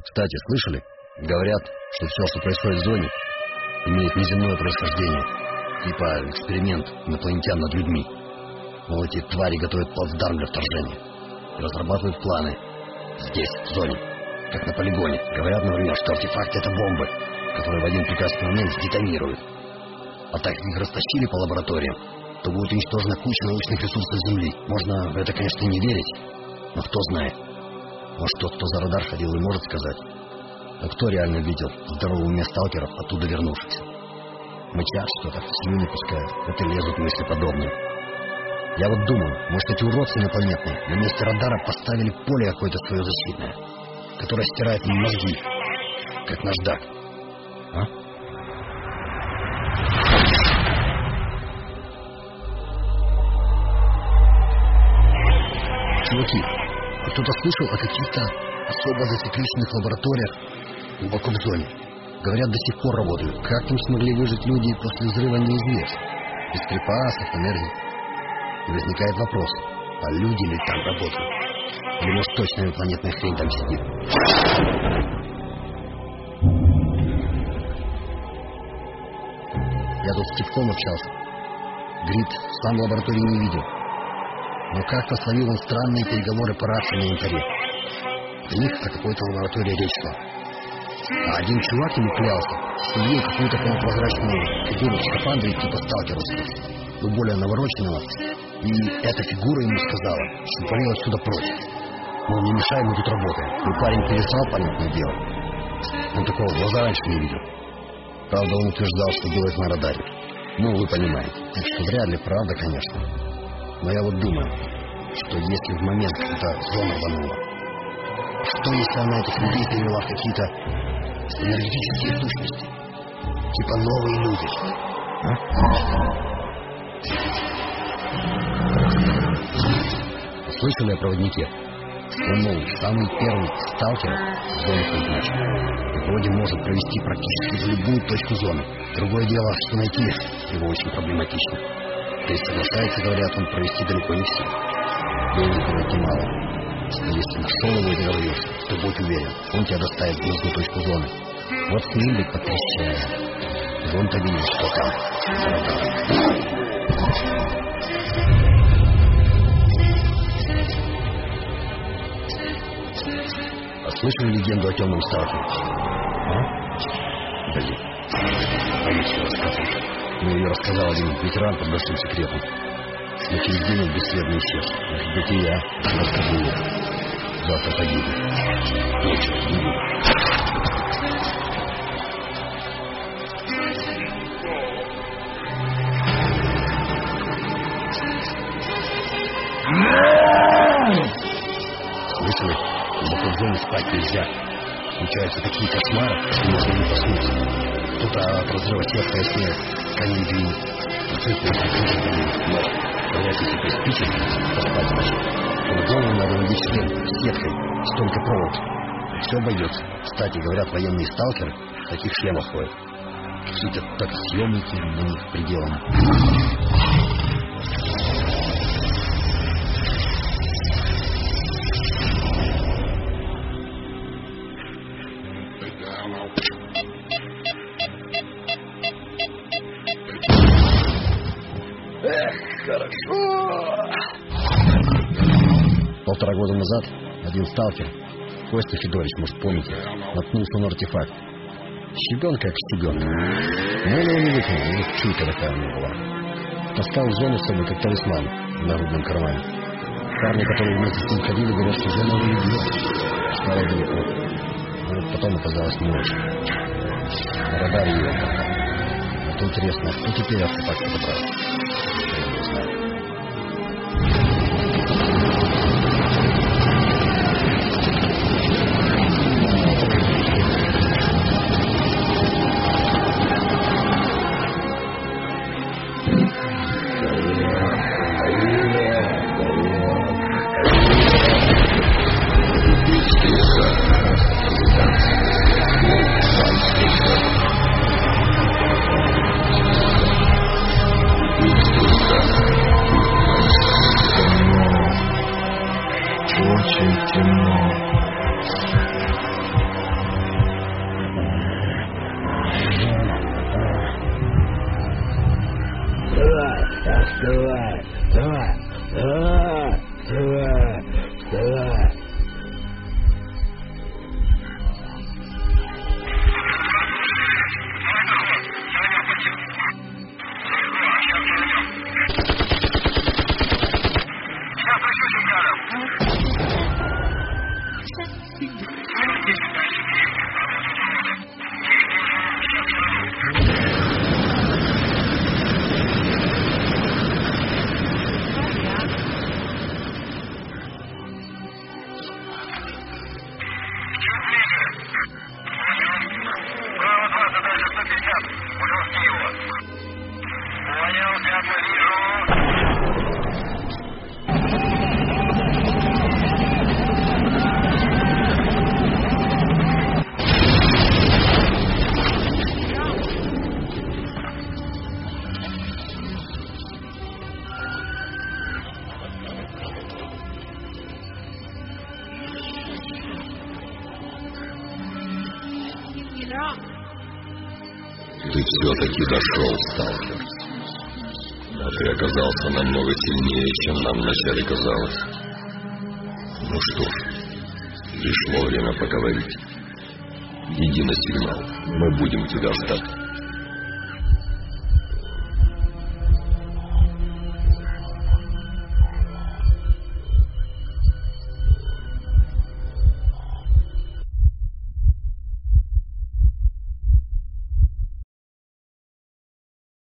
Кстати, слышали? Говорят, что все, что происходит в зоне, имеет неземное происхождение. Типа эксперимент инопланетян над людьми. Мол, эти твари готовят плацдарм для вторжения. И разрабатывают планы. Здесь, в зоне. Как на полигоне. Говорят, например, что артефакты — это бомбы, которые в один прекрасный момент сдетонируют. А так как их растащили по лабораториям, то будет уничтожена куча научных ресурсов Земли. Можно в это, конечно, не верить, но кто знает. Может, тот, кто за радар ходил, и может сказать. Но кто реально видел здорового уме сталкеров, оттуда вернувшихся? Мычат что-то, слюни пускают, вот и лезут мысли подобные. Я вот думаю, может, эти уродцы инопланетные на месте радара поставили поле какое-то свое защитное, которое стирает им мозги, как наждак. А? Чуваки, а кто-то слышал о каких-то особо засекреченных лабораториях глубоко в зоне? Говорят, до сих пор работают. Как там смогли выжить люди после взрыва, неизвестно. Без припасов, энергии. И возникает вопрос, а люди ли там работают? Или, может, точно инопланетная хрень там сидит? Я тут с Стивком общался. Говорит, сам в лаборатории не видел. Но как-то словил он странные переговоры по рации на янтаре. В них о какой-то лаборатории речь шла. А один чувак ему клялся, что видел какую-то полупрозрачную фигуру в скафандре типа сталкеровского, но более навороченного. И эта фигура ему сказала, что валил отсюда прочь. Мол, не мешай, мы тут работаем. И парень перестал, понятное дело. Он такого в глаза раньше не видел. Правда, он утверждал, что делает на радаре. Ну, вы понимаете. Так что вряд ли правда, конечно. Но я вот думаю, что если в момент, когда зона рванула, что если она этих людей перевела в какие-то энергетические сущности? Типа новые люди. Слышали о проводнике? Он, мол, самый первый сталкер в зоне Фронтнача. И вроде может провести практически в любую точку зоны. Другое дело, что найти его очень проблематично. То есть соглашается, говорят, он провести далеко не все. Денег вроде мало. Но если нашел его и договорился, то будь уверен, он тебя доставит в нужную точку зоны. Вот с ним ведь потрещает. И он-то видит, что там. А слышали легенду о темном сталкере? А? Блин. Конечно, рассказывай. Мне ее рассказал один ветеран под большим секретом. Но через день он бесследно исчез. Может, и я расскажу ей. Завтра погибну. Ночью не буду. Слышали? Глубоко в зоне спать нельзя. Случаются такие кошмары, что можно не проснуться. Кто-то от разрыва сердца и сне камень двинет. Но, говорят, если приспичит, поспать значит, то на голову надо надеть шлем с сеткой, с тонкой проволоки. Все обойдется. Кстати, говорят, военные сталкеры в таких шлемах ходят. Какие-то так съемники на них приделаны. Полтора года назад один сталкер, Костя Федорович, может, помните, наткнулся на артефакт. Щебенка как щебенка. Но он его не выкинул, у них чуйка такая у него была. Таскал в зону с собой как талисман в нагрудном кармане. Парни, которые вместе с ним ходили, говорят, что зона его любила. Стало далеко. Но вот потом оказалось не очень. На радаре его попал. Вот интересно, кто теперь артефакт подобрал? Я не знаю. Давай, давай, давай, давай, давай. Ты все-таки дошел, сталкер. А ты оказался намного сильнее, чем нам вначале казалось. Ну что ж, пришло время поговорить. Иди на сигнал, мы будем тебя ждать.